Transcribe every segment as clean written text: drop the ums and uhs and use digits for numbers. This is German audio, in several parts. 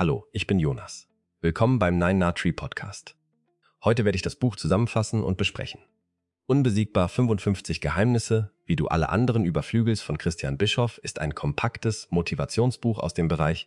Hallo, ich bin Jonas. Willkommen beim Nine Na Tree Podcast. Heute werde ich das Buch zusammenfassen und besprechen. Unbesiegbar 55 Geheimnisse, wie du alle anderen überflügelst von Christian Bischoff ist ein kompaktes Motivationsbuch aus dem Bereich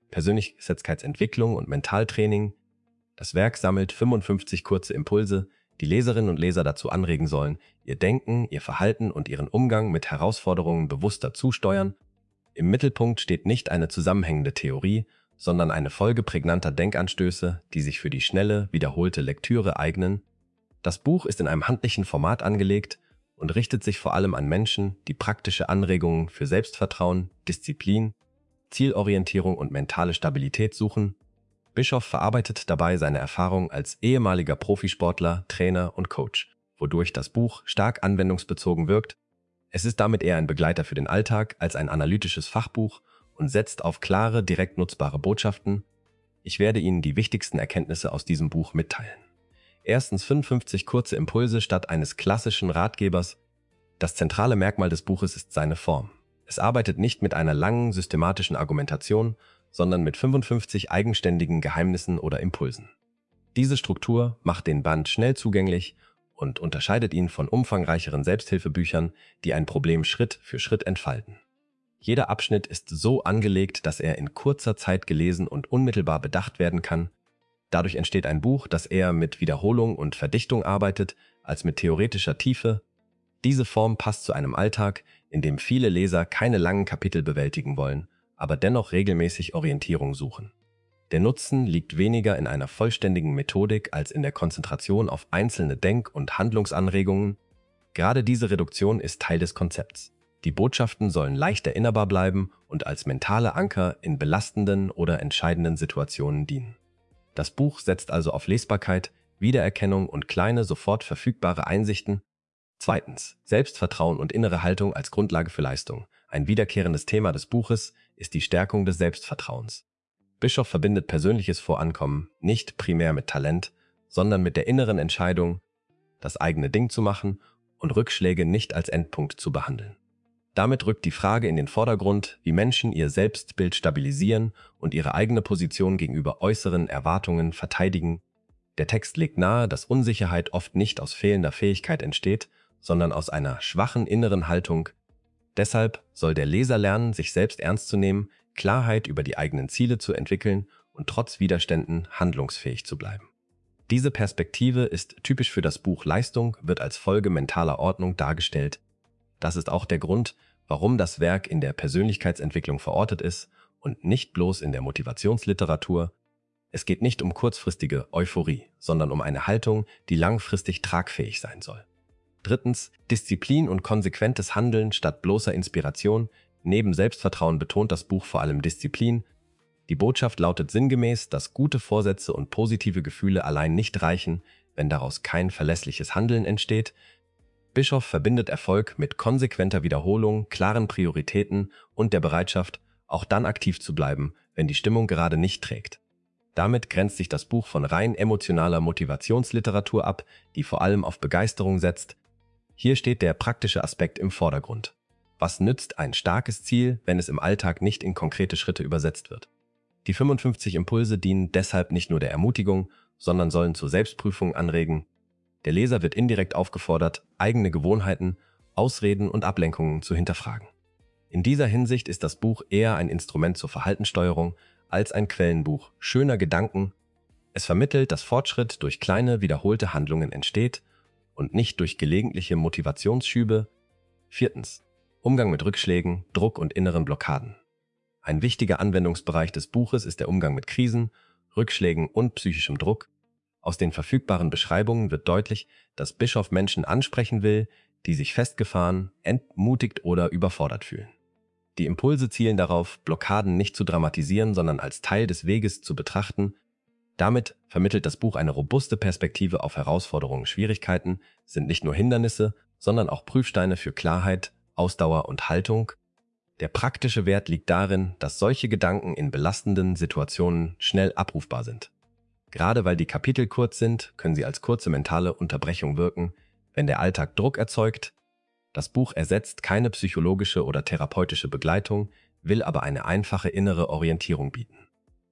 Persönlichkeitsentwicklung und Mentaltraining. Das Werk sammelt 55 kurze Impulse, die Leserinnen und Leser dazu anregen sollen, ihr Denken, ihr Verhalten und ihren Umgang mit Herausforderungen bewusster zusteuern. Im Mittelpunkt steht nicht eine zusammenhängende Theorie, sondern eine Folge prägnanter Denkanstöße, die sich für die schnelle, wiederholte Lektüre eignen. Das Buch ist in einem handlichen Format angelegt und richtet sich vor allem an Menschen, die praktische Anregungen für Selbstvertrauen, Disziplin, Zielorientierung und mentale Stabilität suchen. Bischoff verarbeitet dabei seine Erfahrung als ehemaliger Profisportler, Trainer und Coach, wodurch das Buch stark anwendungsbezogen wirkt. Es ist damit eher ein Begleiter für den Alltag als ein analytisches Fachbuch und setzt auf klare, direkt nutzbare Botschaften. Ich werde Ihnen die wichtigsten Erkenntnisse aus diesem Buch mitteilen. Erstens 55 kurze Impulse statt eines klassischen Ratgebers. Das zentrale Merkmal des Buches ist seine Form. Es arbeitet nicht mit einer langen, systematischen Argumentation, sondern mit 55 eigenständigen Geheimnissen oder Impulsen. Diese Struktur macht den Band schnell zugänglich und unterscheidet ihn von umfangreicheren Selbsthilfebüchern, die ein Problem Schritt für Schritt entfalten. Jeder Abschnitt ist so angelegt, dass er in kurzer Zeit gelesen und unmittelbar bedacht werden kann. Dadurch entsteht ein Buch, das eher mit Wiederholung und Verdichtung arbeitet, als mit theoretischer Tiefe. Diese Form passt zu einem Alltag, in dem viele Leser keine langen Kapitel bewältigen wollen, aber dennoch regelmäßig Orientierung suchen. Der Nutzen liegt weniger in einer vollständigen Methodik als in der Konzentration auf einzelne Denk- und Handlungsanregungen. Gerade diese Reduktion ist Teil des Konzepts. Die Botschaften sollen leicht erinnerbar bleiben und als mentale Anker in belastenden oder entscheidenden Situationen dienen. Das Buch setzt also auf Lesbarkeit, Wiedererkennung und kleine, sofort verfügbare Einsichten. Zweitens, Selbstvertrauen und innere Haltung als Grundlage für Leistung. Ein wiederkehrendes Thema des Buches ist die Stärkung des Selbstvertrauens. Bischoff verbindet persönliches Vorankommen nicht primär mit Talent, sondern mit der inneren Entscheidung, das eigene Ding zu machen und Rückschläge nicht als Endpunkt zu behandeln. Damit rückt die Frage in den Vordergrund, wie Menschen ihr Selbstbild stabilisieren und ihre eigene Position gegenüber äußeren Erwartungen verteidigen. Der Text legt nahe, dass Unsicherheit oft nicht aus fehlender Fähigkeit entsteht, sondern aus einer schwachen inneren Haltung. Deshalb soll der Leser lernen, sich selbst ernst zu nehmen, Klarheit über die eigenen Ziele zu entwickeln und trotz Widerständen handlungsfähig zu bleiben. Diese Perspektive ist typisch für das Buch Leistung, wird als Folge mentaler Ordnung dargestellt. Das ist auch der Grund, warum das Werk in der Persönlichkeitsentwicklung verortet ist und nicht bloß in der Motivationsliteratur. Es geht nicht um kurzfristige Euphorie, sondern um eine Haltung, die langfristig tragfähig sein soll. Drittens, Disziplin und konsequentes Handeln statt bloßer Inspiration. Neben Selbstvertrauen betont das Buch vor allem Disziplin. Die Botschaft lautet sinngemäß, dass gute Vorsätze und positive Gefühle allein nicht reichen, wenn daraus kein verlässliches Handeln entsteht. Bischoff verbindet Erfolg mit konsequenter Wiederholung, klaren Prioritäten und der Bereitschaft, auch dann aktiv zu bleiben, wenn die Stimmung gerade nicht trägt. Damit grenzt sich das Buch von rein emotionaler Motivationsliteratur ab, die vor allem auf Begeisterung setzt. Hier steht der praktische Aspekt im Vordergrund. Was nützt ein starkes Ziel, wenn es im Alltag nicht in konkrete Schritte übersetzt wird? Die 55 Impulse dienen deshalb nicht nur der Ermutigung, sondern sollen zur Selbstprüfung anregen. Der Leser wird indirekt aufgefordert, eigene Gewohnheiten, Ausreden und Ablenkungen zu hinterfragen. In dieser Hinsicht ist das Buch eher ein Instrument zur Verhaltenssteuerung als ein Quellenbuch schöner Gedanken. Es vermittelt, dass Fortschritt durch kleine, wiederholte Handlungen entsteht und nicht durch gelegentliche Motivationsschübe. Viertens, Umgang mit Rückschlägen, Druck und inneren Blockaden. Ein wichtiger Anwendungsbereich des Buches ist der Umgang mit Krisen, Rückschlägen und psychischem Druck. Aus den verfügbaren Beschreibungen wird deutlich, dass Bischoff Menschen ansprechen will, die sich festgefahren, entmutigt oder überfordert fühlen. Die Impulse zielen darauf, Blockaden nicht zu dramatisieren, sondern als Teil des Weges zu betrachten. Damit vermittelt das Buch eine robuste Perspektive auf Herausforderungen. Schwierigkeiten sind nicht nur Hindernisse, sondern auch Prüfsteine für Klarheit, Ausdauer und Haltung. Der praktische Wert liegt darin, dass solche Gedanken in belastenden Situationen schnell abrufbar sind. Gerade weil die Kapitel kurz sind, können sie als kurze mentale Unterbrechung wirken, wenn der Alltag Druck erzeugt. Das Buch ersetzt keine psychologische oder therapeutische Begleitung, will aber eine einfache innere Orientierung bieten.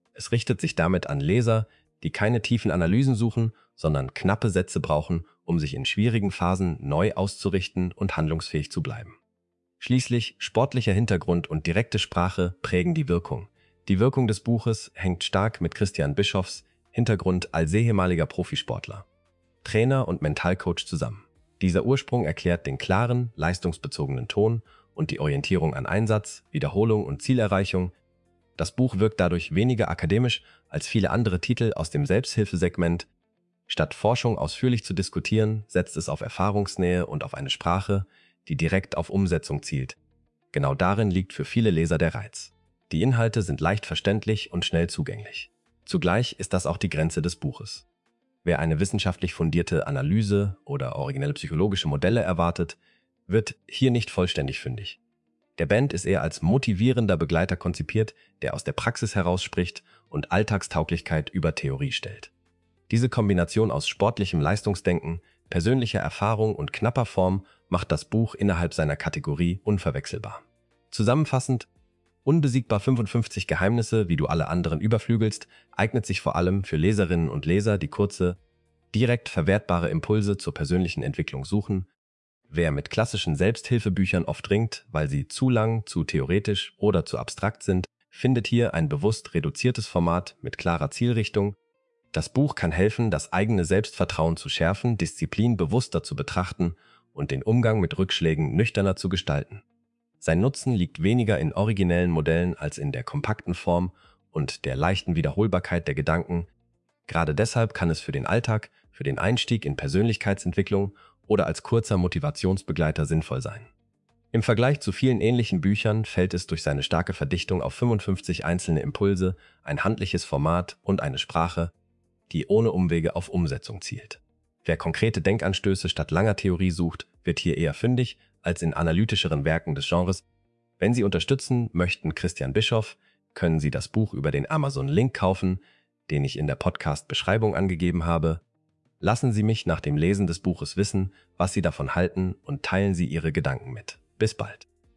Es richtet sich damit an Leser, die keine tiefen Analysen suchen, sondern knappe Sätze brauchen, um sich in schwierigen Phasen neu auszurichten und handlungsfähig zu bleiben. Schließlich sportlicher Hintergrund und direkte Sprache prägen die Wirkung. Die Wirkung des Buches hängt stark mit Christian Bischofs Hintergrund als ehemaliger Profisportler, Trainer und Mentalcoach zusammen. Dieser Ursprung erklärt den klaren, leistungsbezogenen Ton und die Orientierung an Einsatz, Wiederholung und Zielerreichung. Das Buch wirkt dadurch weniger akademisch als viele andere Titel aus dem Selbsthilfesegment. Statt Forschung ausführlich zu diskutieren, setzt es auf Erfahrungsnähe und auf eine Sprache, die direkt auf Umsetzung zielt. Genau darin liegt für viele Leser der Reiz. Die Inhalte sind leicht verständlich und schnell zugänglich. Zugleich ist das auch die Grenze des Buches. Wer eine wissenschaftlich fundierte Analyse oder originelle psychologische Modelle erwartet, wird hier nicht vollständig fündig. Der Band ist eher als motivierender Begleiter konzipiert, der aus der Praxis heraus spricht und Alltagstauglichkeit über Theorie stellt. Diese Kombination aus sportlichem Leistungsdenken, persönlicher Erfahrung und knapper Form macht das Buch innerhalb seiner Kategorie unverwechselbar. Zusammenfassend: Unbesiegbar 55 Geheimnisse, wie du alle anderen überflügelst, eignet sich vor allem für Leserinnen und Leser, die kurze, direkt verwertbare Impulse zur persönlichen Entwicklung suchen. Wer mit klassischen Selbsthilfebüchern oft ringt, weil sie zu lang, zu theoretisch oder zu abstrakt sind, findet hier ein bewusst reduziertes Format mit klarer Zielrichtung. Das Buch kann helfen, das eigene Selbstvertrauen zu schärfen, Disziplin bewusster zu betrachten und den Umgang mit Rückschlägen nüchterner zu gestalten. Sein Nutzen liegt weniger in originellen Modellen als in der kompakten Form und der leichten Wiederholbarkeit der Gedanken. Gerade deshalb kann es für den Alltag, für den Einstieg in Persönlichkeitsentwicklung oder als kurzer Motivationsbegleiter sinnvoll sein. Im Vergleich zu vielen ähnlichen Büchern fällt es durch seine starke Verdichtung auf 55 einzelne Impulse, ein handliches Format und eine Sprache, die ohne Umwege auf Umsetzung zielt. Wer konkrete Denkanstöße statt langer Theorie sucht, wird hier eher fündig als in analytischeren Werken des Genres. Wenn Sie unterstützen möchten Christian Bischof, können Sie das Buch über den Amazon-Link kaufen, den ich in der Podcast-Beschreibung angegeben habe. Lassen Sie mich nach dem Lesen des Buches wissen, was Sie davon halten, und teilen Sie Ihre Gedanken mit. Bis bald.